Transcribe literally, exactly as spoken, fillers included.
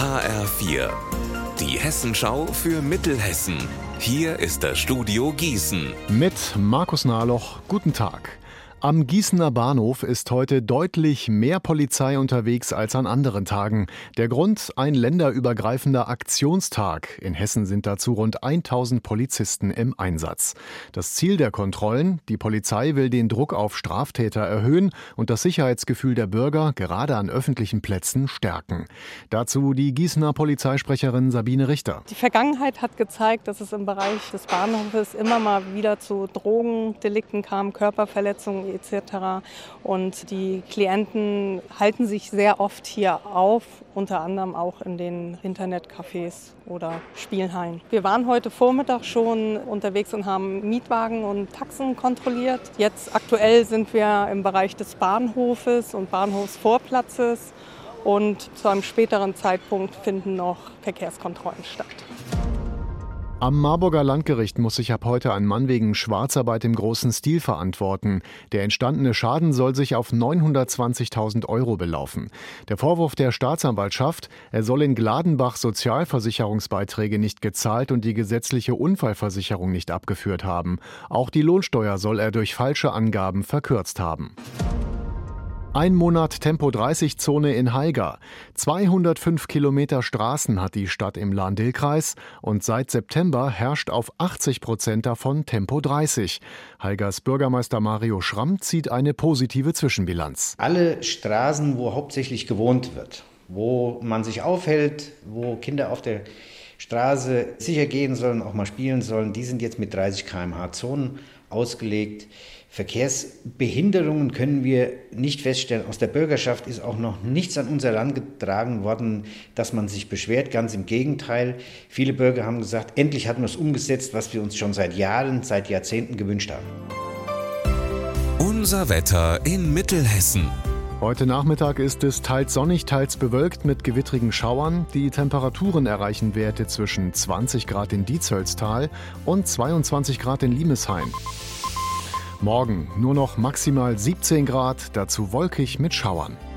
H R vier, die Hessenschau für Mittelhessen. Hier ist das Studio Gießen. Mit Markus Nahloch, guten Tag. Am Gießener Bahnhof ist heute deutlich mehr Polizei unterwegs als an anderen Tagen. Der Grund: ein länderübergreifender Aktionstag. In Hessen sind dazu rund tausend Polizisten im Einsatz. Das Ziel der Kontrollen: die Polizei will den Druck auf Straftäter erhöhen und das Sicherheitsgefühl der Bürger gerade an öffentlichen Plätzen stärken. Dazu die Gießener Polizeisprecherin Sabine Richter. Die Vergangenheit hat gezeigt, dass es im Bereich des Bahnhofes immer mal wieder zu Drogendelikten kam, Körperverletzungen et cetera. Und die Klienten halten sich sehr oft hier auf, unter anderem auch in den Internetcafés oder Spielhallen. Wir waren heute Vormittag schon unterwegs und haben Mietwagen und Taxen kontrolliert. Jetzt aktuell sind wir im Bereich des Bahnhofes und Bahnhofsvorplatzes und zu einem späteren Zeitpunkt finden noch Verkehrskontrollen statt. Am Marburger Landgericht muss sich ab heute ein Mann wegen Schwarzarbeit im großen Stil verantworten. Der entstandene Schaden soll sich auf neunhundertzwanzigtausend Euro belaufen. Der Vorwurf der Staatsanwaltschaft: er soll in Gladenbach Sozialversicherungsbeiträge nicht gezahlt und die gesetzliche Unfallversicherung nicht abgeführt haben. Auch die Lohnsteuer soll er durch falsche Angaben verkürzt haben. Ein Monat Tempo dreißig Zone in Haiger. zweihundertfünf Kilometer Straßen hat die Stadt im Lahn-Dill-Kreis und seit September herrscht auf achtzig Prozent davon Tempo dreißig. Haigers Bürgermeister Mario Schramm zieht eine positive Zwischenbilanz. Alle Straßen, wo hauptsächlich gewohnt wird, wo man sich aufhält, wo Kinder auf der Straße sicher gehen sollen, auch mal spielen sollen, die sind jetzt mit dreißig Kilometer pro Stunde Zonen ausgelegt. Verkehrsbehinderungen können wir nicht feststellen. Aus der Bürgerschaft ist auch noch nichts an uns herangetragen worden, dass man sich beschwert. Ganz im Gegenteil. Viele Bürger haben gesagt, endlich hatten wir es umgesetzt, was wir uns schon seit Jahren, seit Jahrzehnten gewünscht haben. Unser Wetter in Mittelhessen. Heute Nachmittag ist es teils sonnig, teils bewölkt mit gewittrigen Schauern. Die Temperaturen erreichen Werte zwischen zwanzig Grad in Dietzollstal und zweiundzwanzig Grad in Limeshain. Morgen nur noch maximal siebzehn Grad, dazu wolkig mit Schauern.